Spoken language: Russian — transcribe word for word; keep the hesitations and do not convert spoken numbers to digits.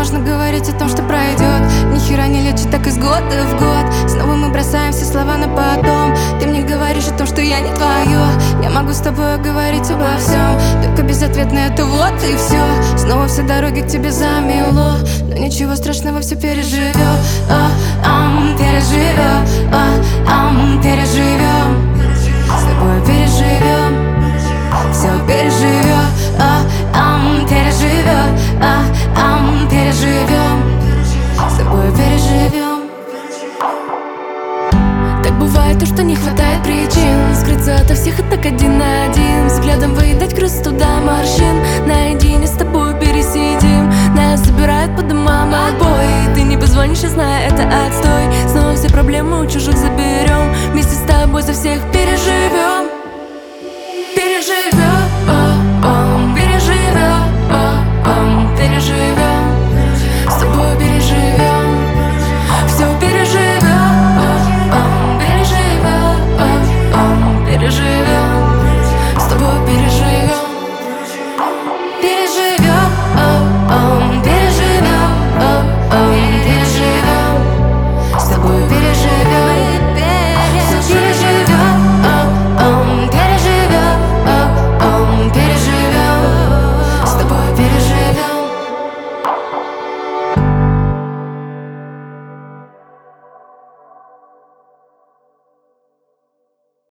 можно говорить о том, что пройдет. Ни хера не лечит так из года в год. Снова мы бросаем все слова на потом. Ты мне говоришь о том, что я не твое. Я могу с тобой говорить обо всем, только безответно это вот и все. Снова все дороги к тебе замело, но ничего страшного, все переживем. а, ам, Переживем, а, ам, переживем. С тобой переживем, все переживем. а, ам, Переживем, а, ам, переживем. С тобой переживем. Так бывает то, что не хватает причин скрыться ото всех и так один на один. Взглядом выедать красоту до морщин. Наедине с тобой пересидим. Нас забирают по домам отбой. Ты не позвонишь, я знаю, это отстой. Снова все проблемы у чужих заберем. Вместе с тобой за всех перейдем.